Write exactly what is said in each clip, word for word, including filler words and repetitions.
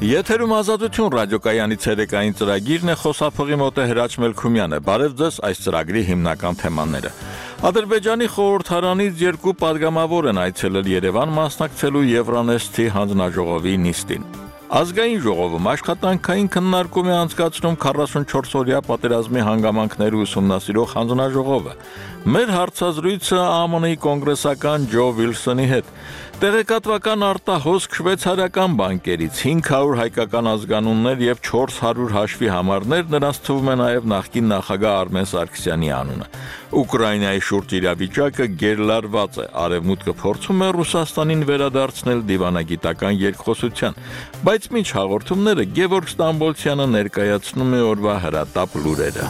Եթերում ազատություն ռադիոկայանի ցերեկային ծրագիրն է, խոսափողի մոտ է Հրաչ Մելքումյանը։ Բարև ձեզ, այս ծրագրի հիմնական թեմաները։ Ադրբեջանի խորհրդարանից երկու падգամավոր են այցելել Երևան մասնակցելու Եվրանեստի հանձնաժողովի նիստին։ Ազգային ժողովում աշխատանքային քննարկում է անցկացնում քառասունչորս օրյա պատերազմի հանգամանքները ուսումնասիրող հանձնաժողովը։ Մեր հարցազրույցը Α M N-ի կոնգրեսական Ջո Վիլսոնի հետ։ Տեղեկատվական արտահոսք շվեյցարական բանկերից հինգ հարյուր հայկական ազգանուններ եւ չորս հարյուր հաշվի համարներ, նրանց թվում է նաեւ նախկին նախագահ Արմեն Սարգսյանի անունը։ Ուկրաինայի շուրջ իրավիճակը գերլարված է, Արևմուտքը փորձում է Ռուսաստանին վերադարձնել դիվանագիտական երկխոսության, բայց մինչ հաղորդումները Գևորգ Ստամբոլցյանը ներկայացնում է օրվա հրատապ լուրերը։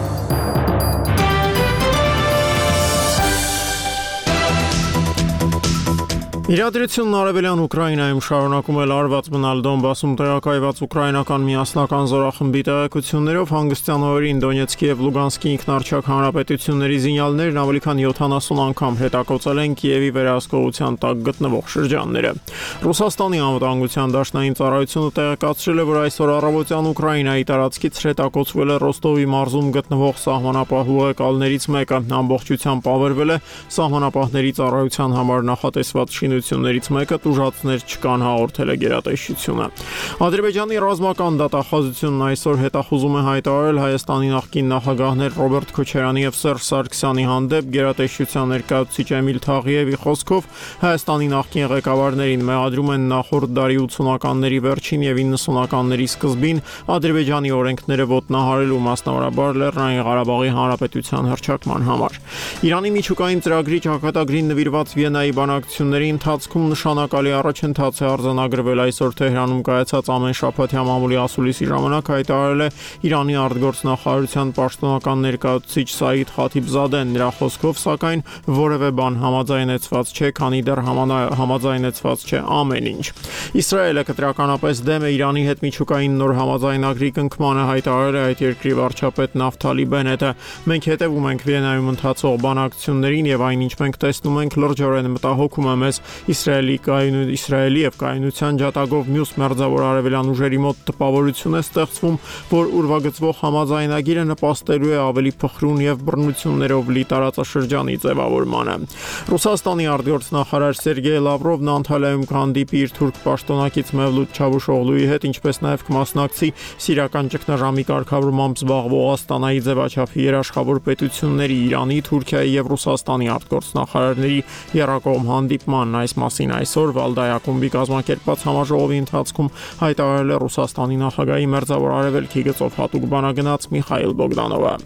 Իրադրությունն արևելյան Ուկրաինայում շարունակում է լարված մնալ Դոնբասում տեղակայված ուկրաինական միասնական զորախմբի տեղեկություններով հանգստյան օրերին Դոնեցկի եւ Լուգանսկի ինքնարչակ հանրապետությունների զինյալներն ավելի քան յոթանասուն անգամ հետակոծել են Կիևի վերահսկողության տակ գտնվող շրջանները։ Ռուսաստանի անվտանգության դաշնային ծառայությունը տեղեկացրել է, որ այսօր առավոտյան Ուկրաինայի տարածքից հետակոծվել է Ռոստովի մարզում գտնվող սահմանապահ ուղեկալներից մեկը, ամբողջությամբ ավերվել է սահմանապահների ծառայության համար նախատեսված շինություններից մեկը, տուժածներ չկան, հաղորդել է գերատեսչությունը։ Ադրբեջանի ռազմական դատախազությունն այսօր հետախուզում է հայտարարել Հայաստանի նախկին նախագահներ Ռոբերտ Քոչարյանի եւ Սերժ Սարգսյանի հանդեպ գերատեսչության ներկայացուցիչ Էմիլ Թաղիևի խոսքով Հայաստանի նախկին ղեկավարներին մեղադրում են նախորդ դարի ութսունականների վերջին եւ իննսունականների սկզբին Ադրբեջանի օրենքները ոտնահարելու, մասնավորաբար Լեռնային Ղարաբաղի Հանրապետության հռչակման համար։ Իրանի միջուկային ծրագրի ճակատագրին նվիրված Վիեննայի բանակցությունների ընթացքում նշանակալի առաջընթաց է արձանագրվել այսօր Թեհրանում կայացած ամենշաբաթյա մամուլի ասուլիսի ժամանակ հայտարարել է Իրանի արտգործնախարարության պաշտոնական ներկայացուցիչ Սաիդ Խաթիբզադեն։ Նրա խոսքով, սակայն, որևէ բան համաձայնեցված չէ, քանի դեռ համաձայնեցված չէ ամեն ինչ։ Իսրայելը կտրականապես դեմ է Իրանի հետ միջուկային նոր համաձայնագրի կնքմանը, հայտարարել է այդ երկրի վարչապետ Նավթալի Բենետը։ Մենք հետևում ենք Վիեննայում ընթացող բանակցություններին եւ այնինչ մենք տեսնում ենք լրջորեն մտահոգում է մեզ Իսրայելի կայուն Իսրայելի եւ կայունության ջատագով մյուս մերձավոր արևելյան ուժերի մոտ տպավորություն է ստեղծվում, որ ուրվագծվող համաձայնագիրը նպաստելու է ավելի փխրուն եւ բռնություններով լի տարածաշրջանի ձևավորմանը։ Ռուսաստանի արտգործնախարար Սերգեյ Լավրովն Անտալիայում կհանդիպի իր թուրք պաշտոնակից Մևլութ Չավուշօղլուի հետ, ինչպես նաեւ կմասնակցի սիրիական ճգնաժամի կարգավորմամբ զբաղվող Աստանայի ձևաչափի երաշխավոր պետությունների Իրանի, Թուրքիայի եւ Ռուսաստանի արտգործնախարարների եռակողմ հանդիպման։ Այս մասին այսօր Վալդայ ակումբի կազմակերպած համաժողովի ընթացքում հայտարարել է Ռուսաստանի նախագահի Մերձավոր Արևելքի գծով հատուկ բանագնաց Միխայիլ Բոգդանովը։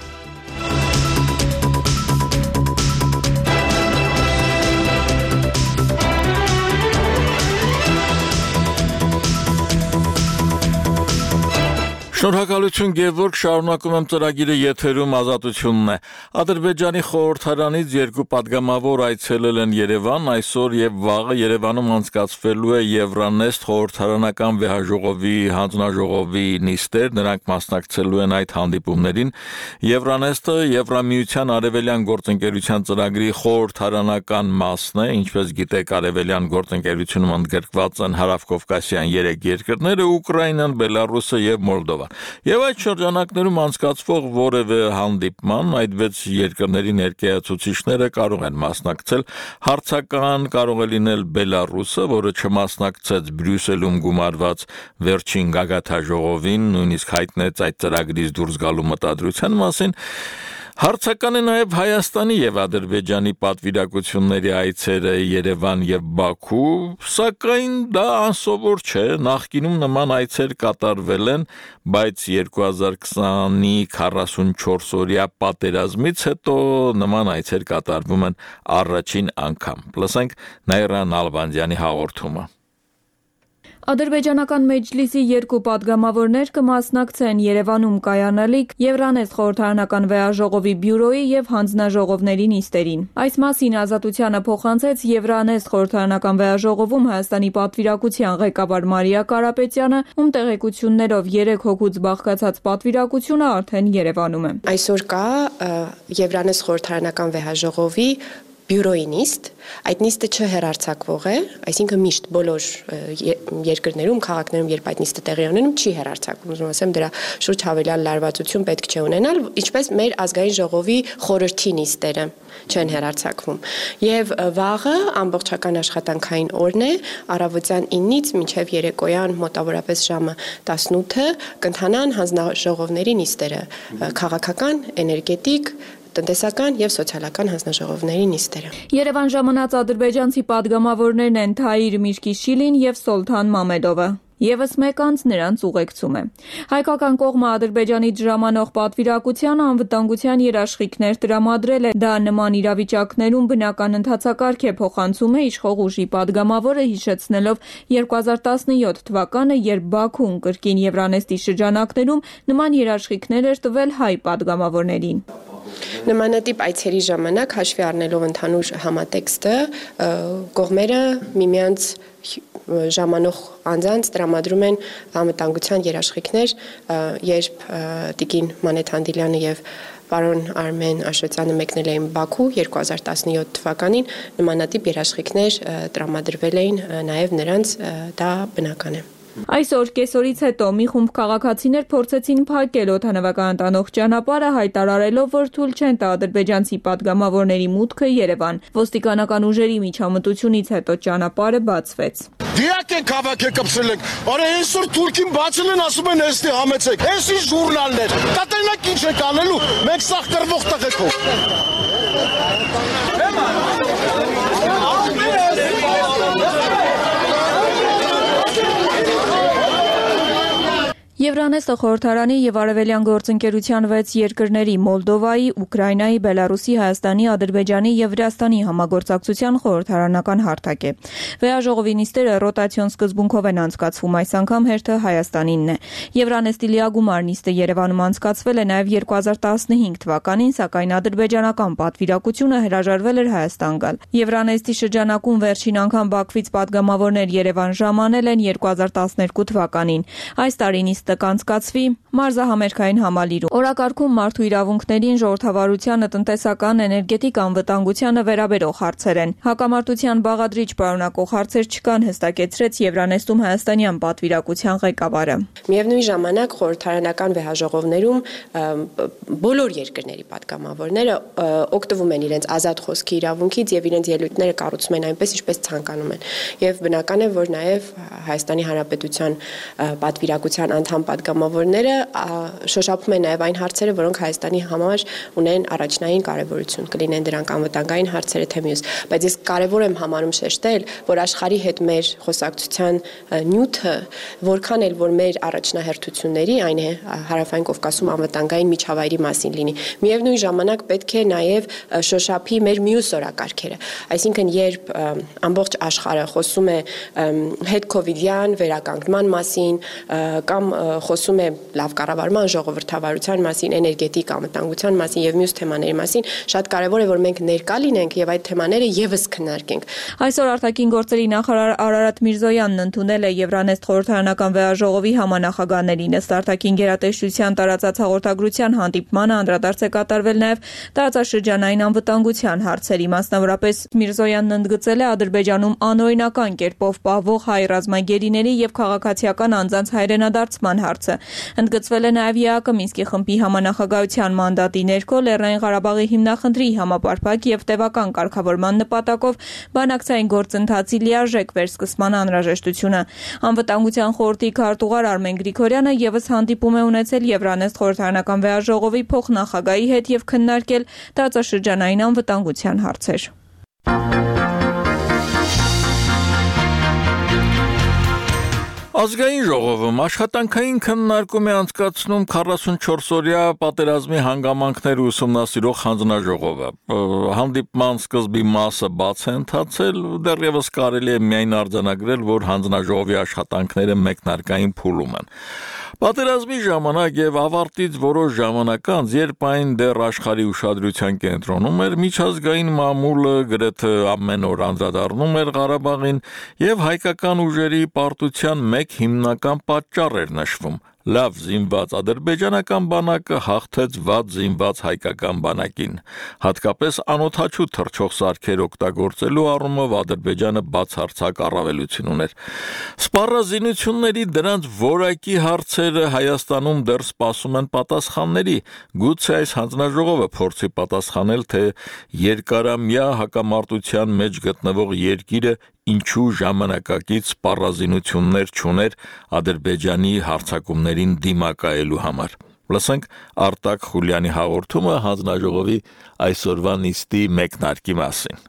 Շնորհակալություն Գևորգ, շարունակում եմ ծրագիրը եթերում ազատությունն է։ Ադրբեջանի խորհրդարանից երկու падգամավոր այցելել են Երևան, այսօր եւ վաղը Երևանում անցկացվելու է Եվրանեստ խորհրդարանական վեհաժողովի հանձնաժողովի նիստեր, նրանք մասնակցելու են այդ հանդիպումներին։ Եվրանեստը Եվրամիության արևելյան գործընկերության ծրագրի խորհրդարանական մասն է, ինչպես գիտեք, արևելյան գործընկերությունում ընդգրկված են հարավկովկասյան երեք երկրները՝ Ուկրաինան, Բելարուսը եւ Մոլդովան։ Եվ այդ շրջանակներում անցկացվող որևէ հանդիպման այդ վեց երկրների ներկայացուցիչները կարող են մասնակցել, հարցական կարող է լինել Բելարուսը, որը չմասնակցեց Բրյուսելում գումարված վերջին գագաթաժողովին, նույնիսկ հայտնեց այդ ծրագրից դուրս գալու մտադրության մասին։ Հարցական է նաև Հայաստանի եւ Ադրբեջանի պատվիրակությունների այցերը Երևան եւ Բաքու, սակայն դա անսովոր չէ, նախկինում նման այցեր կատարվել են, բայց երկու հազար քսանի քառասունչորս օրյա պատերազմից հետո նման այցեր կատարվում են առաջին անգամ։ Լսենք Նաիրա Նալբանդյանի հաղորդումը։ Ադրբեջանական մեջլիսի երկու падգամավորներ կմասնակցեն Երևանում կայանալիք Եվրանեստ խորհրդարանական վեհաժողովի բյուրոյի եւ հանձնաժողովների նիստերին։ Այս մասին Ազատությանը փոխանցեց Եվրանեստ խորհրդարանական վեհաժողովում Հայաստանի պատվիրակության ղեկավար Մարիա Կարապետյանը, ում տեղեկություններով երեք հոգուց բաղկացած պատվիրակությունը արդեն Երևանում է։ Այսօր կա Եվրանեստ խորհրդարանական վեհաժողովի բյուրոյի նիստ, այդ նիստը չհեռարձակվող է, այսինքն միշտ բոլոր երկրներում, քաղաքներում, երբ այդ նիստը տեղի ունենում, չի հեռարձակվում, ուզում ասեմ դրա շուրջ հավելյալ լարվածություն պետք չէ ունենալ, ինչպես մեր ազգային ժողովի խորհրդի նիստերը չեն հեռարձակվում։ Եվ վաղը ամբողջական աշխատանքային օրն է, առավոտյան ինից մինչև երեկոյան մոտավորապես ժամը տասնութը կընթանան հանձնաժողովների նիստերը, քաղաքական, էներգետիկ, տնտեսական եւ սոցիալական հանձնաժողովների նիստերը։ Երևան ժամանած ադրբեջանցի падգամավորներն են Թայիր Միրկիշիլին եւ Սոլթան Մամեդովը։ Եվս մեկ անց նրանց ուղեկցում է։ Հայկական կողմը Ադրբեջանից ժամանող պատվիրակության անվտանգության երաշխիքներ տրամադրել է։ Դա նման իրավիճակներում բնական ընթացակարգ է, փոխանցում է իշխող ուժի падգամավորը, հիշեցնելով երկու հազար տասնյոթ թվականը, երբ Բաքուն կրկին Եվրանեստի շրջանակներում նման երաշխիքներ էր տվել հայ падգամավորներին։ Նմանատիպ այցերի ժամանակ հաշվի առնելով ընդհանուր համատեքստը, կողմերը միմյանց ժամանող անձանց տրամադրում են անվտանգության երաշխիքներ, երբ տիկին Մանեթ Հանդիլյանը եւ պարոն Արմեն Աշոտյանը մեկնել էին Բաքու երկու հազար տասնյոթ թվականին, նմանատիպ երաշխիքներ տրամադրվել էին նաեւ նրանց, դա բնական է։ Այսօր կեսօրից հետո մի խումբ քաղաքացիներ փորձեցին փակել օդանավական տանող ճանապարհը, հայտարարելով, որ թույլ չեն տա ադրբեջանցի падգամավորների մուտքը Երևան։ Ոստիկանական ուժերի միջամտությունից հետո ճանապարհը բացվեց։ Դիակ են քաղաքը կպսել ենք, արա այսօր Թուրքին բացել են, ասում են էստի համեցեք, էսի ժուրնալներ, կատենակ ինչ եք անելու, մենք սաղ կրվող տղեկով։ Եվրանեստը խորհրդարանի եւ Արևելյան գործընկերության վեց երկրների Մոլդովայի, Ուկրաինայի, Բելարուսի, Հայաստանի, Ադրբեջանի եւ Վրաստանի համագործակցության խորհրդարանական հարթակ է։ Վեաժողովի նիստերը ռոտացիոն սկզբունքով են անցկացվում, այս անգամ հերթը Հայաստանինն է։ Եվրանեստի լիագումար նիստը Երևանում անցկացվել է նաեւ երկու հազար տասնհինգ թվականին, սակայն ադրբեջանական պատվիրակությունը հրաժարվել էր Հայաստան գալ։ Եվրանեստի շրջանակում վերջին անգամ Բաքվից падգամավորներ Երևան ժամանել են երկու հազար տասներկու թվականին։ Այս տարի նիստը կանցկացվի մարզահամերգային համալիրում։ Օրակարգում մարդու իրավունքներին, ժողովրդավարությանը, տնտեսական, էներգետիկ անվտանգությանը վերաբերող հարցեր են։ Հակամարտության բաղադրիչ պարունակող հարցեր չկան, հստակեցրեց Եվրանեստում հայաստանյան պատվիրակության ղեկավարը։ Միևնույն ժամանակ խորհրդարանական վեհաժողովներում բոլոր երկրների падգամավորները օգտվում են իրենց ազատ խոսքի իրավունքից եւ իրենց ելույթները կառուցում են այնպես, ինչպես ցանկանում են։ Եվ բնական է, որ նաեւ Հայաստանի Հանրապետության պատվիրակության անդամ падգամավորները շոշափում են նաև այն հարցերը, որոնք Հայաստանի համար ունեն առաջնային կարևորություն, կլինեն դրանք անվտանգային հարցերը թե մյուս, բայց ես կարևոր եմ համարում շեշտել, որ աշխարհի հետ մեր խոսակցության նյութը, որքան էլ որ մեր առաջնահերթությունների, այն է Հարավային Կովկասում անվտանգային միջավայրի մասին լինի, միևնույն ժամանակ պետք է նաև շոշափի մեր մյուս օրակարգերը, այսինքն երբ ամբողջ աշխարհը խոսում է հետքովիդյան վերականգնման մասին կամ խոսում է լավ կառավարման, ժողովրդավարության մասին, էներգետիկ անվտանգության մասին եւ մյուս թեմաների մասին, շատ կարեւոր է որ մենք ներկա լինենք եւ այդ թեմաները եւս քննարկենք։ Այսօր արտաքին գործերի նախարար Արարատ Միրզոյանն ընդունել է Եվրանեստ խորհրդարանական վեաժողովի համանախագահներին։ Ըստ արտաքին գերատեսչության տարածած հաղորդագրության հանդիպմանը անդրադարձ է կատարվել նաեւ տարածաշրջանային անվտանգության հարցերի, մասնավորապես Միրզոյանն ընդգծել է Ադրբեջանում անօրինական կերպով պահվող հայ ռազմագերիների եւ քաղաքացիական անձանց հայրենադարձման հարցը։ Ընդգծվել է նաև ԵԱԿ Մինսկի խմբի համանախագահության մանդատի ներքո Լեռնային Ղարաբաղի հիմնախնդրի համապարփակ եւ տևական կարգավորման նպատակով բանակցային գործընթացի լիարժեք վերսկսման անհրաժեշտությունը։ Անվտանգության խորհրդի քարտուղար Արմեն Գրիգորյանը եւս հանդիպում է ունեցել Եվրանեստ խորհրդարանական վեաժողովի փոխնախագահի հետ եւ քննարկել տարածաշրջանային անվտանգության հարցեր։ Ազգային ժողովում աշխատանքային քննարկում է անցկացնում քառասունչորսօրյա պատերազմի հանգամանքները ուսումնասիրող հանձնաժողովը։ Հանդիպման սկզբի մասը բաց է ընթացել, դեռևս կարելի է միայն արձանագրել, որ հանձնաժողովի աշխատանքները մեկնարկային փուլում են։ Պատերազմի ժամանակ եւ ավարտից որոշ ժամանակ անց, երբ այն դեռ աշխարհի ուշադրության կենտրոնում էր, միջազգային մամուլը գրեթե ամեն օր անդրադառնում էր Ղարաբաղին եւ հայկական ուժերի պարտության մեկ մեկ հիմնական պատճառ էր նշվում. լավ զինված ադրբեջանական բանակը հաղթեց վատ զինված հայկական բանակին, հատկապես անօդաչու թռչող սարքեր օգտագործելու առումով Ադրբեջանը բացարձակ առավելություն ուներ։ Սպառազինությունների դրանց որակի հարցերը Հայաստանում դեռ սպասում են պատասխանների, գուցե այս հանձնաժողովը փորձի պատասխանել, թե երկարամյա հակամարտության մեջ գտնվող երկիրը ինչու ժամանակակից սպառազինություններ չուներ Ադրբեջանի հարձակումներին դիմակայելու համար։ Լսենք Արտակ Խուլյանի հաղորդումը հանձնաժողովի այսօրվա նիստի մեկնարկի մասին։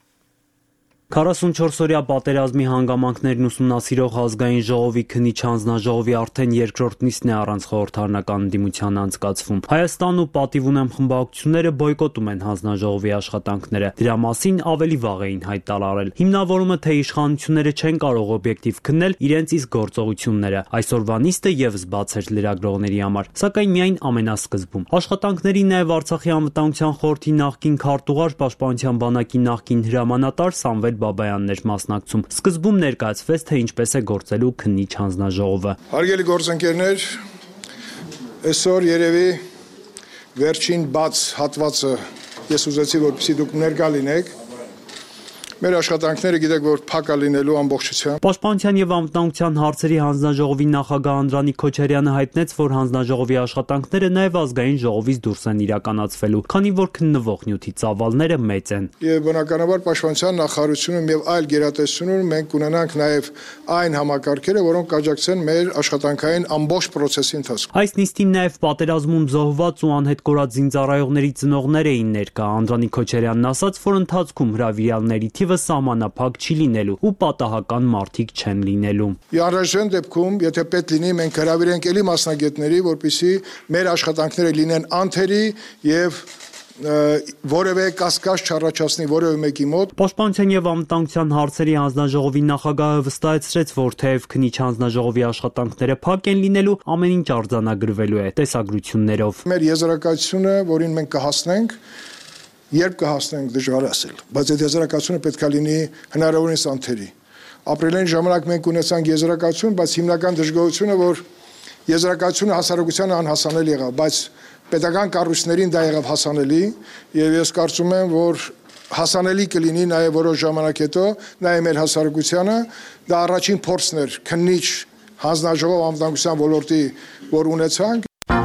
քառասունչորսօրյա պատերազմի հանգամանքներն ուսումնասիրող ազգային ժողովի քննիչ հանձնաժողովի արդեն երկրորդ նիստն է առանց խորհրդարանական ընդդիմության անցկացվում։ Հայաստանն ու պատիվ ունեմ խմբակցությունները բոյկոտում են հանձնաժողովի աշխատանքները։ Դրա մասին ավելի վաղ էին հայտարարել։ Հիմնավորումը, թե իշխանությունները չեն կարող օբյեկտիվ քննել իրենց իսկ գործողությունները։ Այսօրվա նիստը եւս բաց էր լրագրողների համար, սակայն միայն ամենասկզբում։ Աշխատանքներին նաեւ Արցախի անվտանգության խորհրդի նախկին քարտուղար, պաշտպանության բանակի նախկին հրամանատար Սամվել Բաբայանն էր մասնակցում։ Սկզբում ներկայացվեց, թե ինչպես է գործելու քննիչ հանձնաժողովը։ Հարգելի գործընկերներ, այսօր երևի վերջին բաց հատվածը ես ուզեցի, որպեսզի դուք ներկա լինեք։ Մեր աշխատանքները գիտեք, որ փակ է լինելու ամբողջությամբ։ Պաշտպանության եւ անվտանգության հարցերի հանձնաժողովի նախագահ Անդրանիկ Քոչարյանը հայտնեց, որ հանձնաժողովի աշխատանքները նաեւ ազգային ժողովից դուրս են իրականացվելու, քանի որ քննվող նյութի ծավալները մեծ են։ Եվ բնականաբար պաշտպանության նախարարությունում եւ այլ գերատեսչությունում մենք կունենանք նաեւ այն համակարգերը, որոնք կաջակցեն մեր աշխատանքային ամբողջ process-ի ընթացքում։ Այս նիստին նաեւ պատերազմում զոհված ու անհետ կորած զինծառայողների ծնողներ էին ներկա։ Անդրանիկ Քոչարյանն ասաց, որ ընթացքում հրավիրյալների թիվը սահմանափակ չի լինելու ու պատահական մարդիկ չեն լինելու։ Անհրաժեշտ դեպքում, եթե պետք լինի, մենք հրավիրենք ելի մասնագետների, որպեսզի մեր աշխատանքները լինեն անթերի եւ որևէ կասկած չառաջացնի որևէ մեկի մոտ։ Պաշտպանության եւ անվտանգության հարցերի հանձնաժողովի նախագահը վստահեցրեց, որ թեև քննիչ հանձնաժողովի աշխատանքները փակ են լինելու, ամեն ինչ արձանագրվելու է տեսագրություններով։ Մեր եզրակացությունը, որին մենք կհասնենք, երբ կհասնենք դժվար ասել, բայց այդ եզրակացությունը պետք է լինի հնարավորինս անթերի։ Ապրիլային ժամանակ մենք ունեցանք եզրակացություն, բայց հիմնական դժգոհությունը, որ եզրակացությունը հասարակությանը անհասանելի եղավ, բայց պետական կառույցներին դա եղավ հասանելի, եւ ես կարծում եմ, որ հասանելի կլինի նաեւ որոշ ժամանակ հետո նաեւ մեր հասարակությանը, դա առաջին փորձն էր քննիչ հանձնաժողով անվտանգության ոլորտի, որ ունեցանք։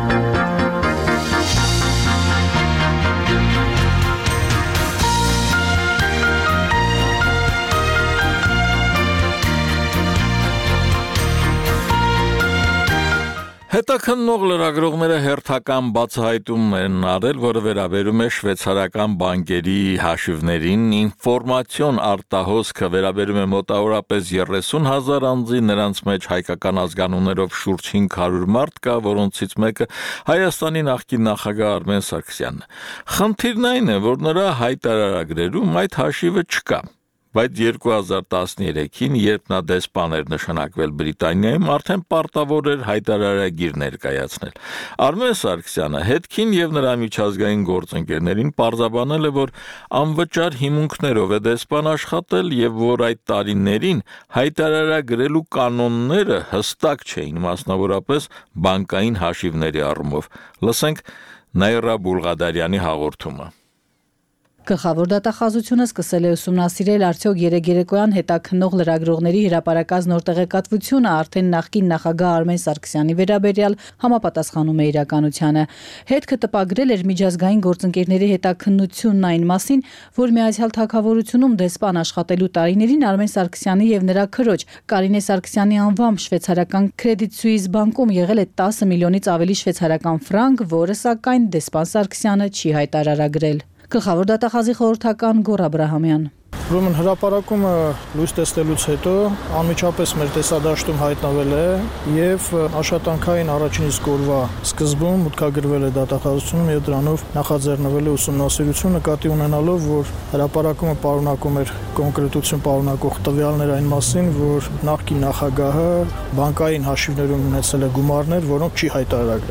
Հետաքննող լրագրողները հերթական բացահայտում են արել, որը վերաբերում է շվեյցարական բանկերի հաշիվներին, ինֆորմացիոն արտահոսքը վերաբերում է մոտավորապես երեսուն հազար անձի, նրանց մեջ հայկական ազգանուններով շուրջ հինգ հարյուր մարդ կա, որոնցից մեկը Հայաստանի նախկին նախագահ Արմեն Սարգսյանն է։ Խնդիրն այն է, որ նրա հայտարարագրերում այդ հաշիվը չկա։ Բայց երկու հազար տասներեքին, երբ նա դեսպան էր նշանակվել Բրիտանիայում, արդեն պարտավոր էր հայտարարագիր ներկայացնել։ Արմեն Սարգսյանը հետքին եւ նրա միջազգային գործընկերներին պարզաբանել է, որ անվճար հիմունքներով է դեսպան աշխատել եւ որ այդ տարիներին հայտարարագրելու կանոնները հստակ չէին, մասնավորապես բանկային հաշիվների առումով։ Լսենք Նաիրա Բուլղադարյանի հաղորդումը։ Գլխավոր դատախազությունը սկսել է ուսումնասիրել արդյոք երեգերեկոյան հետաքննող լրագրողների հրապարակած նոր տեղեկատվությունը արդեն նախկին նախագահ Արմեն Սարգսյանի վերաբերյալ համապատասխանում է իրականությանը։ Հետքը տպագրել էր միջազգային գործընկերների հետաքննությունն այն մասին, որ Միացյալ Թագավորությունում դեսպան աշխատելու տարիներին Արմեն Սարգսյանի եւ նրա քրոջ Կարինե Սարգսյանի անվամբ շվեյցարական Credit Suisse բանկում եղել է տասը միլիոնից ավելի շվեյցարական ֆրանկ, որը սակայն դեսպան Սարգսյանը չի հայտարարագրել։ Գլխավոր դատախազի խորհրդական Գոռ Աբրահամյան։ Ուրեմն հրապարակումը լույս տեսնելուց հետո անմիջապես մեր տեսադաշտում հայտնվել է եւ աշխատանքային առաջին իսկ օրվա սկզբում մուտքագրվել է դատախազությունում եւ դրանով նախաձեռնվել է ուսումնասիրություն նկատի ունենալով, որ հրապարակումը պարունակում էր կոնկրետություն պարունակող տվյալներ այն մասին, որ նախկին նախագահը բանկային հաշիվներում ունեցել է գումարներ, որոնք չի հայտարարագրել։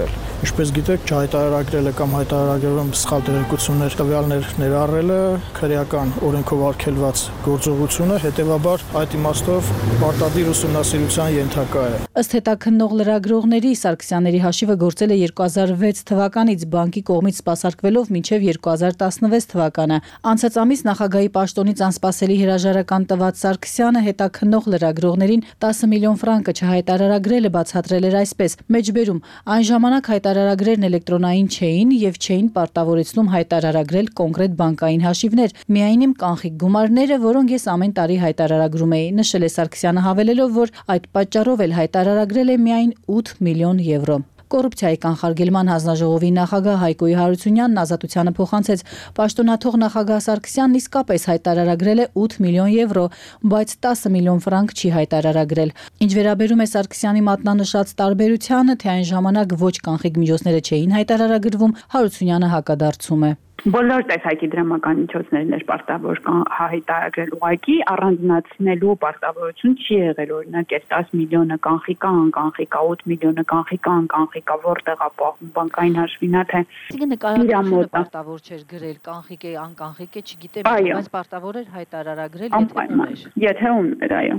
Ինչպես գիտեք, չհայտարարագրելը կամ հայտարարագրում սխալ տեղեկություններ տվյալներ ներառելը քրեական օրենքով արգելված գործողություն է, հետևաբար այդ իմաստով պարտադիր ուսումնասիրության ենթակա է։ Ըստ հետաքննող լրագրողների Սարգսյանների հաշիվը գործել է երկու հազար վեց թվականից բանկի կողմից սպասարկվելով մինչև երկու հազար տասնվեց թվականը։ Անցած ամիս նախագահի պաշտոնից անսպասելի հրաժարական տված Սարգսյանը հետաքննող լրագրողներին տասը միլիոն ֆրանկը չհայտարարագրելը բացատրել էր այսպես. մեջբերում այն ժամանակ հայտարարագրերն էլեկտրոնային չէին եւ չէին պարտավորեցնում հայտարարագրել կոնկրետ բանկային հաշիվներ, միայն իմ կանխիկ գումարները, որոնք ես ամեն տարի հայտարարագրում էի, նշել է Սարգսյանը հավելելով, որ այդ պատճառով էլ հայտարարագրել է միայն ութ միլիոն եվրո։ Կոռուպցիայի կանխարգելման հանձնաժողովի նախագահ Հայկոյի Հարությունյանն Ազատությանը փոխանցեց պաշտոնաթող նախագահ Սարգսյանն իսկապես հայտարարագրել է ութ միլիոն եվրո, բայց տասը միլիոն ֆրանկ չի հայտարարագրել։ Ինչ վերաբերում է Սարգսյանի մատնանշած տարբերությանը, թե այն ժամանակ ոչ կանխիկ միջոցները չէին հայտարարագրվում, Հարությունյանը հակադարձում է։ Բոլոր տեսակի դրամական միջոցներն էր պարտավոր հայտարարել ուղղակի, առանձնացնելու պարտավորություն չի եղել, օրինակ այս տասը միլիոնը կանխիկա, անկանխիկա, ութ միլիոնը կանխիկա, անկանխիկա, որտեղ է պահվում բանկային հաշվինա, թե նկարագրությունը պարտավոր չէր գրել, կանխիկ է, անկանխիկ է, չգիտեմ, բայց պարտավոր էր հայտարարագրել, եթե ուներ։ Եթե ուներ, այո։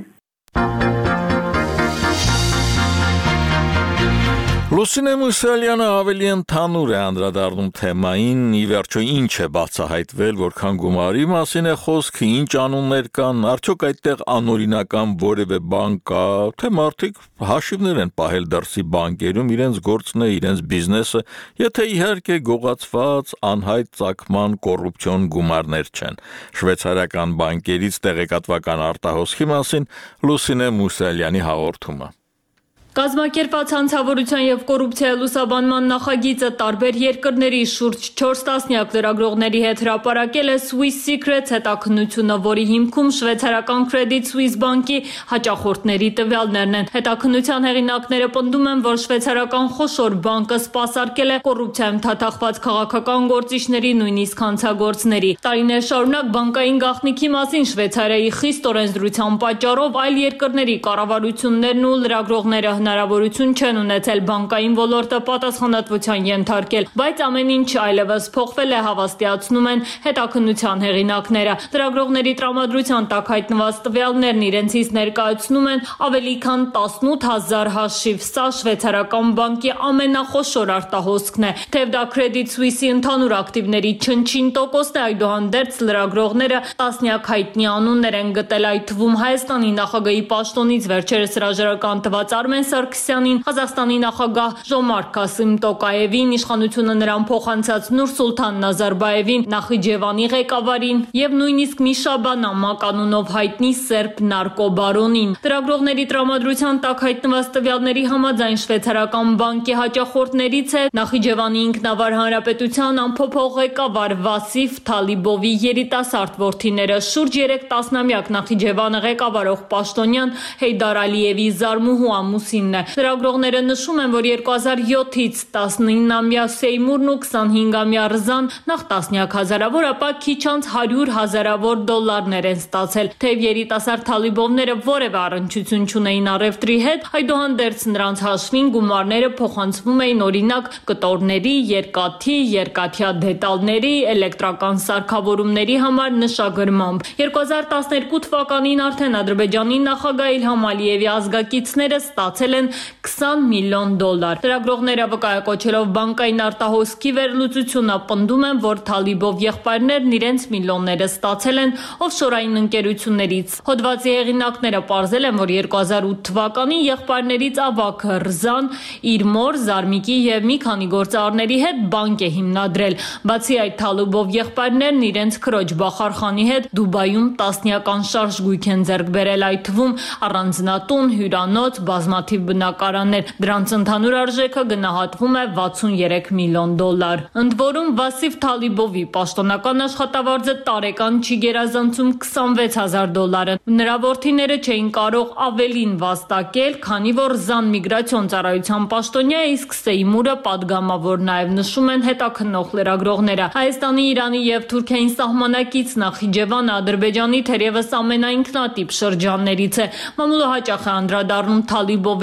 Լուսինե Մուսալյանը ավելի ընդհանուր է անդրադառնում թեմային, ի վերջո ինչ է բացահայտվել, որքան գումարի մասին է խոսքը, ինչ անուններ կան, արդյոք այդտեղ անօրինական որևէ բան կա, թե մարդիկ հաշիվներ են պահել դրսի բանկերում իրենց գործն է, իրենց բիզնեսը, եթե իհարկե գողացված, անհայտ ծագման կոռուպցիոն գումարներ չեն։ Շվեյցարական բանկերից տեղեկատվական արտահոսքի մասին Լուսինե Մուսալյանի հաղորդումը։ Կազմակերպված հանցավորության եւ կոռուպցիայի լուսաբանման նախագիծը տարբեր երկրների շուրջ չորս տասնյակ լրագրողների հետ հրապարակել է Swiss Secrets հետաքննությունը, որի հիմքում շվեյցարական Credit Suisse բանկի հաճախորդների տվյալներն են։ Հետաքննության հեղինակները պնդում են, որ շվեյցարական խոշոր բանկը սպասարկել է կոռուպցիայում թաթախված քաղաքական գործիչների, նույնիսկ հանցագործների։ Տարիներ շարունակ բանկային գաղտնիքի մասին Շվեյցարիայի խիստ օրենսդրության պատճառով այլ երկրների կառավարություններն ու լրագրողները հնարավորություն չեն ունեցել բանկային ոլորտը պատասխանատվության ենթարկել, բայց ամեն ինչ այլևս փոխվել է, հավաստիացնում են հետաքննության հեղինակները։ Լրագրողների տրամադրության տակ հայտնված տվյալներն իրենցից ներկայացնում են ավելի քան տասնութ հազար հաշիվ։ Սա շվեյցարական բանկի ամենախոշոր արտահոսքն է։ Թեև դա Credit Suisse-ի ընդհանուր ակտիվների չնչին տոկոսն է, այդուհանդերձ լրագրողները տասնյակ հայտնի անուններ են գտել, այդ թվում Հայաստանի նախագահի պաշտոնից վերջերս հրաժարական տված Արմեն Սարգսյանին, Ղազախստանի նախագահ Ժոմարտ Քասիմ Տոկաևին, իշխանությունը նրան փոխանցած Նուրսուլթան Նազարբաևին, Նախիջևանի ղեկավարին եւ նույնիսկ Միշաբան Ամակ անունով հայտնի սերբ նարկոբարոնին։ Լրագրողների տրամադրության տակ հայտնված տվյալների համաձայն շվեյցարական բանկի հաճախորդներից է Նախիջևանի ինքնավար հանրապետության ամփոփող ղեկավար Վասիֆ Թալիբովի երիտասարդ որդիները, շուրջ երեք տասնամյակ Նախիջևանը ղեկավարող պաշտոնյան Հեյդար Ալիևի զարմուհու ամուսինն է։ Լրագրողները նշում են, որ երկու հազար յոթից տասնինամյա Սեյմուրն ու քսանհինգամյա Ռզան նախ տասնյակ հազարավոր, ապա քիչ անց հարյուր հազարավոր դոլարներ են ստացել։ Թեև երիտասարդ Թալիբովները որևէ առնչություն չունեին առևտրի հետ, այդուհանդերձ նրանց հաշվին գումարները փոխանցվում էին օրինակ կտորների, երկաթի, երկաթյա դետալների, էլեկտրական սարքավորումների համար նշագրմամբ։ երկու հազար տասներկու թվականին արդեն Ադրբեջանի նախագահ Իլհամ Ալիևի ազգակիցները ստացել են քսան միլիոն դոլար։ Լրագրողները վկայակոչելով բանկային արտահոսքի վերլուծությունը պնդում են, որ Թալիբով եղբայրներն իրենց միլիոնները ստացել են օֆշորային ընկերություններից։ Հոդվածի հեղինակները պարզել են, որ երկու հազար ութ թվականին եղբայրներից ավագը Ռզան իր մոր, Զարմիկի եւ մի քանի գործարարների հետ բանկ է հիմնադրել։ Բացի այդ, Թալիբով եղբայրներն իրենց քրոջ Բախարխանի հետ Դուբայում տասնյական շարժգույք են ձեռք բերել, այդ թվում առանձնատուն, հյուրանոց, բազմաթիվ բնակարաններ։ Դրանց ընդհանուր արժեքը գնահատվում է վաթսուներեք միլիոն դոլար։ Ընդ որում Վասիֆ Թալիբովի պաշտոնական աշխատավարձը տարեկան չի գերազանցում քսանվեց հազար դոլարը։ Նրա որդիները չէին կարող ավելին վաստակել, քանի որ Զան միգրացիոն ծառայության պաշտոնյա է, իսկ Սեյմուրը падգամավոր, նաև նշում են հետաքննող լրագրողները։ Հայաստանի, Իրանի եւ Թուրքիայի սահմանակից Նախիջևանը Ադրբեջանի թերևս ամենաինքնատիպ շրջաններից է։ Մամուլը հաճախ է անդրադառնում Թալիբովի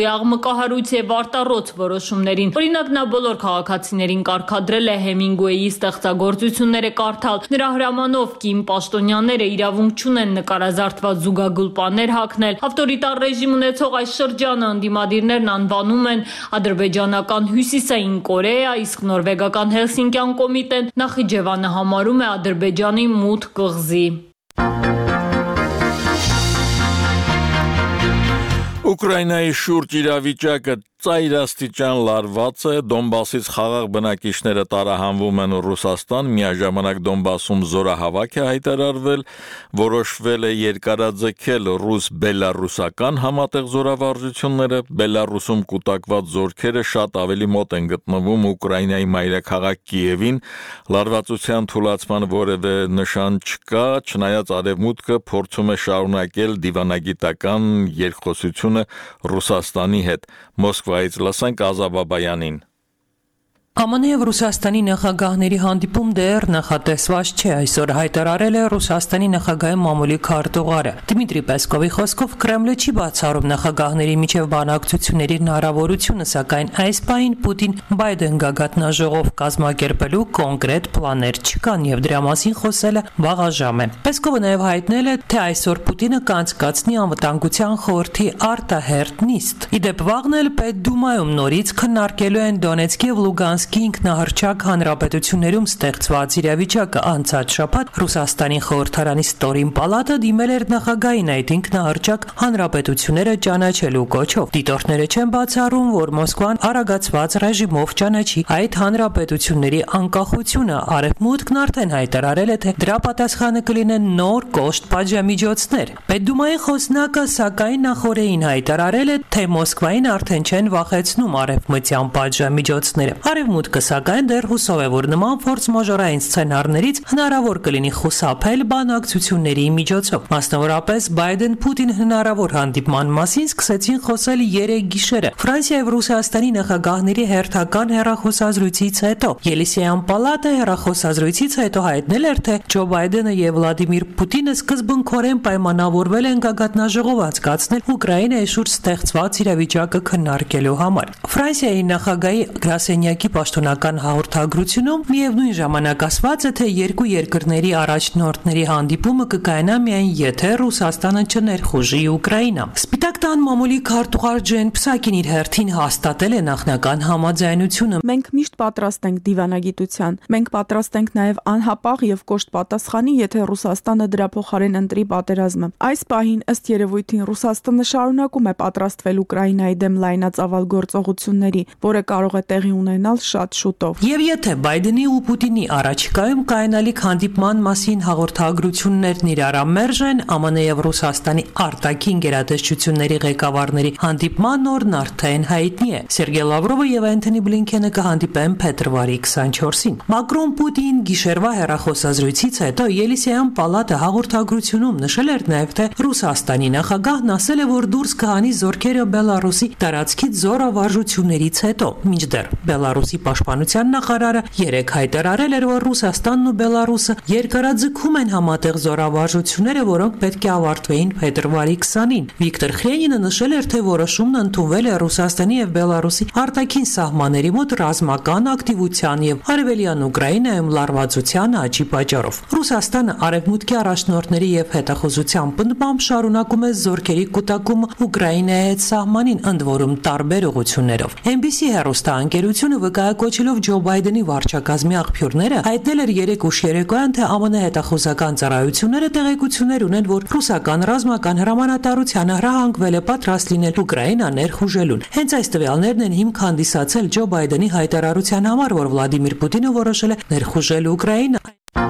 ժողովի աղմկահարույց եւ արտառոց որոշումներին։ Օրինակ նա բոլոր քաղաքացիներին կարգադրել է Հեմինգուեյի ստեղծագործությունները կարդալ։ Նրա հրամանով կին պաշտոնյաները իրավունք չունեն նկարազարդված զուգագուլպաներ հագնել։ Ավտորիտար ռեժիմ ունեցող այս շրջանը ընդդիմադիրներն անվանում են ադրբեջանական Հյուսիսային Կորեա, իսկ նորվեգական Հելսինկյան կոմիտեն Նախիջևանը համարում է Ադրբեջանի մութ կղզի։ Ուկրաինայի շուրջ իրավիճակը ծայրաստիճան լարված է, Դոնբասից խաղաղ բնակիչները տարահանվում են Ռուսաստան, միաժամանակ Դոնբասում զորահավաք է հայտարարվել, որոշվել է երկարաձգել ռուս-բելարուսական համատեղ զորավարժությունները, Բելարուսում կուտակված զորքերը շատ ավելի մոտ են գտնվում Ուկրաինայի մայրաքաղաք Կիևին, լարվածության թուլացման որևէ նշան չկա, չնայած Արևմուտքը փորձում է շարունակել դիվանագիտական երկխոսությունը Ռուսաստանի հետ, Մոսկվայից լսենք Ազաբաբայանին։ Է Մ Ն եւ Ռուսաստանի նախագահների հանդիպում դեռ նախատեսված չէ, այսօր հայտարարել է Ռուսաստանի նախագահի մամուլի քարտուղարը։ Դմիտրի Պեսկովի խոսքով Կրեմլը չի բացառում նախագահների միջև բանակցությունների հնարավորությունը, սակայն այս պահին Պուտին-Բայդեն գագաթնաժողով կազմակերպելու կոնկրետ պլաններ չկան եւ դրա մասին խոսելը վաղաժամ է։ Պեսկովը նաեւ հայտնել է, թե այսօր Պուտինը կանցկացնի անվտանգության խորհրդի արտահերթ նիստ։ Իդեպ վաղն էլ Պետդումայում նորից քննարկելու են Դոնեցկի եւ Լուգանսկի ինքնահռչակ հանրապետություններում ստեղծված իրավիճակը անցած շաբաթ Ռուսաստանի խորհրդարանի ստորին պալատը դիմել էր նախագահին այդ ինքնահռչակ հանրապետությունները ճանաչելու կոչով։ Դիտորդները չեն բացառում, որ Մոսկվան արագացված ռեժիմով ճանաչի այդ հանրապետությունների անկախությունը։ Արևմուտքն արդեն հայտարարել է, թե դրա պատասխանը կլինեն նոր կոշտ պատժամիջոցներ։ Պետդումայի խոսնակը սակայն նախորդին հայտարարել է, թե Մոսկվային արդեն չեն վախեցնում արևմտյան պատժամիջոցները։ Արևմուտքը սակայն դեռ հուսով է, որ նման ֆորս-մաժորային սցենարներից հնարավոր կլինի խուսափել բանակցությունների միջոցով։ Մասնավորապես Բայդեն-Պուտին հնարավոր հանդիպման մասին սկսեցին խոսել երեկ գիշերը Ֆրանսիայի եւ Ռուսաստանի նախագահների հերթական հեռախոսազրույցից հետո։ Ելիսեյան պալատը հեռախոսազրույցից հետո հայտնել էր, թե Ջո Բայդենը եւ Վլադիմիր Պուտինը սկզբունքորեն պայմանավորվել են գագաթնաժողով անցկացնել Ուկրաինայի շուրջ ստեղծված իրավիճակը քննարկելու համար։ Ֆրանսիայի նախագահի գրասենյակի պաշտոնական հաղորդագրությունում միևնույն ժամանակ ասված է, թե երկու երկրների առաջնորդների հանդիպումը կկայանա միայն եթե Ռուսաստանը չներխուժի Ուկրաինա։ Սպիտակ տան մամուլի քարտուղար Ջեն Փսակին իր հերթին հաստատել է նախնական համաձայնությունը։ Մենք միշտ պատրաստ ենք դիվանագիտության։ Մենք պատրաստ ենք նաև անհապաղ եւ կոշտ պատասխանի, եթե Ռուսաստանը դրա փոխարեն ընտրի պատերազմը։ Այս պահին ըստ երևույթին Ռուսաստանը շարունակում է պատրաստվել Ուկրաինայի դեմ լայնածավալ գործողությունների, որը կարող է տեղի ունենալ շատ շուտով։ Եվ եթե Բայդենի ու Պուտինի առաջիկայում կայանալիք հանդիպման մասին հաղորդագրություններն իրարամերժ են, Ա Մ Ն եւ Ռուսաստանի արտաքին գերատեսչությունների ղեկավարների հանդիպման օրն արդեն հայտնի է։ Սերգեյ Լավրովը եւ Անթոնի Բլինքենը կհանդիպեն փետրվարի քսանչորսին։ Մակրոն-Պուտին գիշերվա հեռախոսազրույցից հետո Ելիսեյան պալատը հաղորդագրությունում նշել էր նաեւ, թե Ռուսաստանի նախագահն ասել է, որ դուրս կհանի զորքերը Բելարուսի տարածքից զորավարժություններից հետո։ Մինչդեռ Բելարուսի պաշտպանության նախարարը երեկ հայտարարել էր, որ Ռուսաստանն ու Բելարուսը երկարաձգում են համատեղ զորավարժությունները, որոնք պետք է ավարտվեին փետրվարի քսանին։ Վիկտոր Խրենինը նշել էր, թե որոշումն ընդունվել է Ռուսաստանի եւ Բելարուսի արտաքին սահմանների մոտ ռազմական ակտիվության եւ արևելյան Ուկրաինայում լարվածության աճի պատճառով։ Ռուսաստանը արևմուտքի առաջնորդների եւ հետախուզության պնդմամբ շարունակում է զորքերի կուտակումը Ուկրաինայի հետ սահմանին, ընդ որում տարբեր ուղղություններով։ Էն Բի Սի հեռուստաընկերությունը վկայակոչելով Ջո Բայդենի վարչակազմի աղբյուրները հայտնել էր երեկ ուշ երեկոյան, թե Ա Մ Ն հետախուզական ծառայությունները տեղեկություններ ունեն, որ ռուսական ռազմական հրամանատարությանը հրահանգվել է պատրաստ լինել Ուկրաինա ներխուժելուն։ Հենց այս տվյալներն են հիմք հանդիսացել Ջո Բայդենի հայտարարության համար, որ Վլադիմիր Պուտինը որոշել է ներխուժել Ուկրաինա։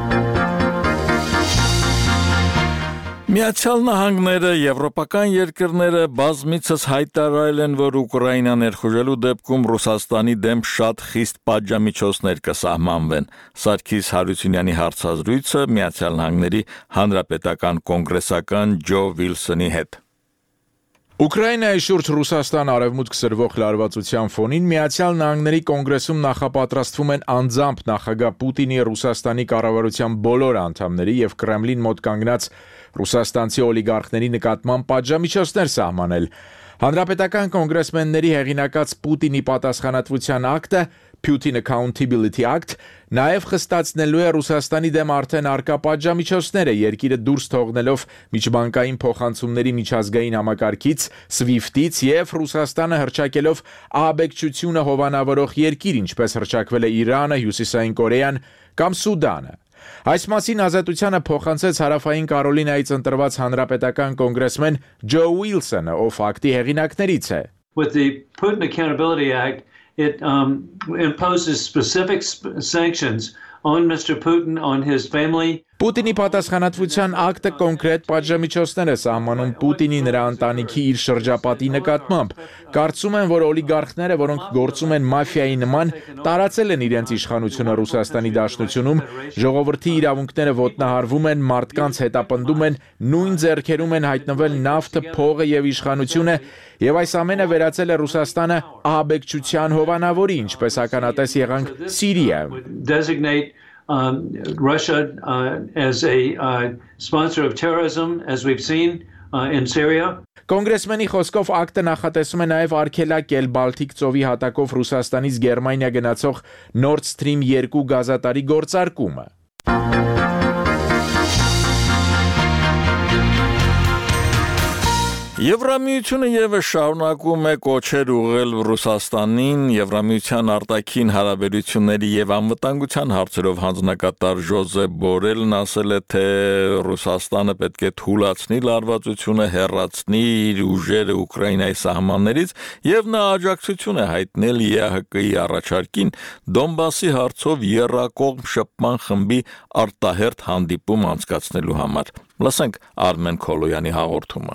Միացյալ Նահանգները, եվրոպական երկրները բազմիցս հայտարարել են, որ Ուկրաինա ներխուժելու դեպքում Ռուսաստանի դեմ շատ խիստ պատժամիջոցներ կսահմանվեն։ Սարգիս Հարությունյանի հարցազրույցը Միացյալ Նահանգների հանրապետական կոնգրեսական Ջո Վիլսոնի հետ։ Ուկրաինայի շուրջ Ռուսաստան արևմուտք սրվող լարվածության ֆոնին Միացյալ Նահանգների կոնգրեսում նախապատրաստվում են անձամբ նախագահ Պուտինի Ռուսաստանի կառավարության բոլոր անդամների եւ Կրեմլին մոտ կանգնած ռուսաստանցի օլիգարխների նկատմամբ պատժամիջոցներ սահմանել։ Հանրապետական կոնգրեսմենների հեղինակած Պուտինի պատասխանատվության ակտը Putin Accountability Act նաև խստացնելու է Ռուսաստանի դեմ արդեն արկա պատժամիջոցները երկիրը դուրս թողնելով միջբանկային փոխանցումների միջազգային համակարգից SWIFT-ից եւ Ռուսաստանը հրճակելով ահաբեկչությունը հովանավորող երկիր, ինչպես հրճակվել է Իրանը, Հյուսիսային Կորեան կամ Սուդանը։ Այս մասին ազատությանը փոխանցեց Հարավային Կարոլինայից ընտրված հանրապետական կոնգրեսմեն Ջո Ուիլսոնը, ով ակտի հեղինակներից է։ With the Putin Accountability Act, it um, imposes specific sp- sanctions on Mister Putin, on his family. Պուտինի պատասխանատվության ակտը կոնկրետ պատժամիջոցներ է սահմանում Պուտինի նրա ընտանիքի իր շրջապատի նկատմամբ։ Կարծում եմ, որ օլիգարխները, որոնք գործում են մաֆիայի նման, տարածել են իրենց իշխանությունը Ռուսաստանի Դաշնությունում, ժողովրդի իրավունքները ոտնահարվում են, մարդկանց հետապնդում են, նույն ձեռքերում են հայտնվել նավթը, փողը եւ իշխանությունը, եւ այս ամենը վերածել է Ռուսաստանը ահաբեկչության հովանավորի, ինչպես ականատես եղանք Սիրիայում։ Um, Russia uh, as a uh, sponsor of terrorism, as we've seen uh, in Syria. Կոնգրեսմենի խոսքով ակտը նախատեսում է նաև արգելակել Բալթիկ ծովի հատակով Ռուսաստանից Գերմանիա գնացող Nord Stream երկու գազատարի գործարկումը։ Եվրամիությունը եւս շարունակում է կոչեր ուղղել Ռուսաստանին Եվրամիության արտաքին հարաբերությունների եւ անվտանգության հարցերով հանձնակատար Ժոզեփ Բորելն ասել է, թե Ռուսաստանը պետք է թույլատնի լարվածությունը, հեռացնի իր ուժերը Ուկրաինայի սահմաններից եւ նա աջակցություն է հայտնել Է Հ Կ-ի առաջարկին Դոնբասի հարցով եռակողմ շփման խմբի արտահերթ հանդիպում անցկացնելու համար։ Լսենք Արմեն Քոլոյանի հաղորդումը։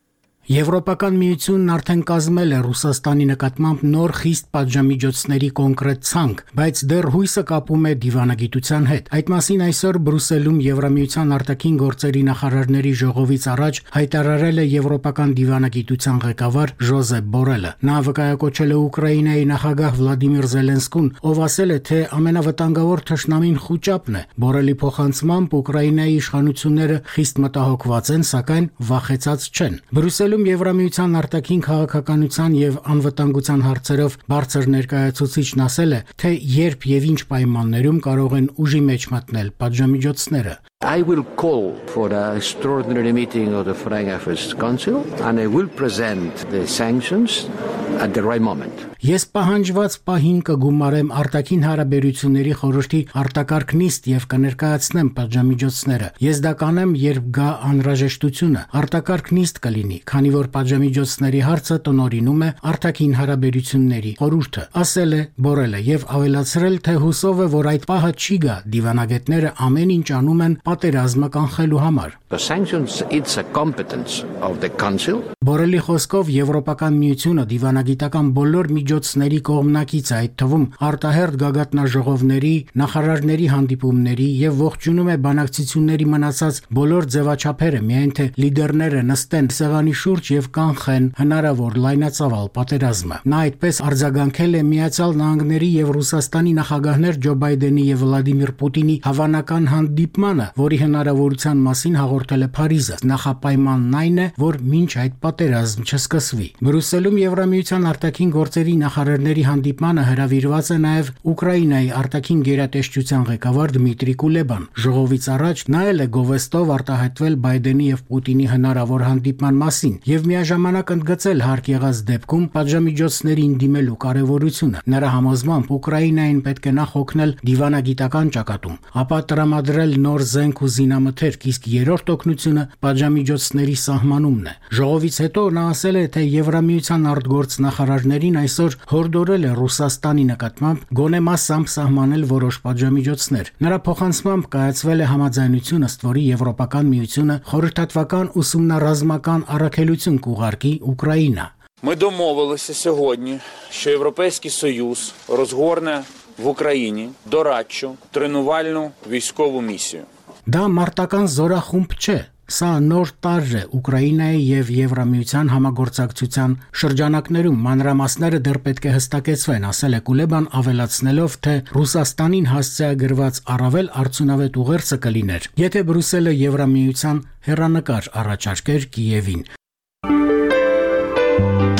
Եվրոպական միությունն արդեն կազմել է Ռուսաստանի նկատմամբ նոր խիստ պատժամիջոցների կոնկրետ ցանկ, բայց դեռ հույսը կապում է դիվանագիտության հետ։ Այդ մասին այսօր Բրյուսելում Եվրամիության արտաքին գործերի նախարարների ժողովից առաջ հայտարարել է Եվրոպական դիվանագիտության ղեկավար Ժոզեփ Բորելը։ Նա վկայակոչել է Ուկրաինայի նախագահ Վլադիմիր Զելենսկուն, ով ասել է, թե ամենավտանգավոր թշնամին խուճապն է։ Բորելի փոխանցմամբ Ուկրաինայի իշխանությունները խիստ մտահոգված են, սակայն վախեցած չեն։ Բրյուսելում Եվրամիության արտաքին քաղաքականության եւ անվտանգության հարցերով բարձր ներկայացուցիչն ասել է, թե երբ եւ ինչ պայմաններում կարող են ուժի մեջ մտնել պատժամիջոցները։ I will call for an extraordinary meeting of the Foreign Affairs Council and I will present the sanctions at the right moment. Ես պահանջված պահին կգումարեմ արտաքին հարաբերությունների խորհրդի արտակարգ նիստ եւ կներկայացնեմ պատժամիջոցները։ Ես դա կանեմ, երբ գա անհրաժեշտությունը։ Արտակարգ նիստ կլինի, քանի որ պատժամիջոցների հարցը տնօրինում է արտաքին հարաբերությունների խորհուրդը, ասել է Բորելը եւ ավելացրել, թե հուսով է, որ այդ պահը չի գա, դիվանագետները ամեն ինչ անում են պատերազմը կանխելու համար։ The sanctions it's a competence of the council. Բորելի խոսքով Եվրոպական միությունը դիվանագիտական բոլոր միջոցների կողմնակից է, այդ թվում արտահերթ գագաթնաժողովների, նախարարների հանդիպումների եւ ողջունում է բանակցությունների մնացած բոլոր ձևաչափերը, միայն թե լիդերները նստեն սեղանի շուրջ եւ կանխեն հնարավոր լայնածավալ պատերազմը։ Նա այդպես արձագանքել է Միացյալ Նահանգների եւ Ռուսաստանի նախագահներ Ջո Բայդենի եւ Վլադիմիր Պուտինի հավանական հանդիպմանը, որի հնարավորության մասին հաղորդել է Փարիզը։ Նախապայմանն այն է, որ մինչ այդ պատերազմ չսկսվի։ Բրյուսելում Եվրամիության արտաքին գործերի նախարարների հանդիպմանը հրավիրված է նաև Ուկրաինայի արտաքին գերատեսչության ղեկավար Դմիտրի Կուլեբան։ Ժողովից առաջ նա էլ է գովեստով արտահայտվել Բայդենի եւ Պուտինի հնարավոր հանդիպման մասին եւ միաժամանակ ընդգծել հարկ եղած դեպքում պատժամիջոցներին դիմելու կարեւորությունը։ Նրա համոզմամբ Ուկրաինային պետք է նախ օգնել դիվանագիտական ճակատում, ապա տրամադրել նոր զենք ու զինամթերք, իսկ երրորդ օգնությունը պատժամիջոցների սահմանումն է։ Ժողովից հետո նա ասել է, թե Եվրամիության արտգործ նախարարներին այսօր հորդորել է Ռուսաստանի նկատմամբ գոնե մասամբ սահմանել որոշ պատժամիջոցներ։ Նրա փոխանցմամբ կայացվել է համաձայնություն, ըստ որի Եվրոպական միությունը խորհրդատվական ուսումնառազմական առաքելություն կուղարկի Ուկրաինա։ Ми домовилися сьогодні, що Європейський Союз розгорне в Україні дорадчу тренувальну військову місію. Դա մարտական զորախումբ չէ, սա նոր տարր է Ուկրաինայի եւ Եվրամիության համագործակցության շրջանակներում, մանրամասները դեռ պետք է հստակեցվեն, ասել է Կուլեբան, ավելացնելով, թե Ռուսաստանին հասցեագրված առավել արդյունավետ ուղերձը կլիներ, եթե Բրյուսելը Եվրամիության հեռանկար առաջարկեր Կիևին։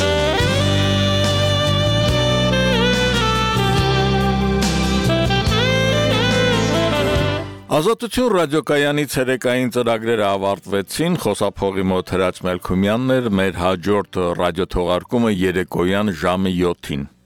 Ազատություն ռադիոկայանի ցերեկային ծրագրերը ավարտվեցին, խոսափողի մոտ Հրաչ Մելքումյանն էր, մեր հաջորդ ռադիոթողարկումը երեկոյան ժամը յոթին։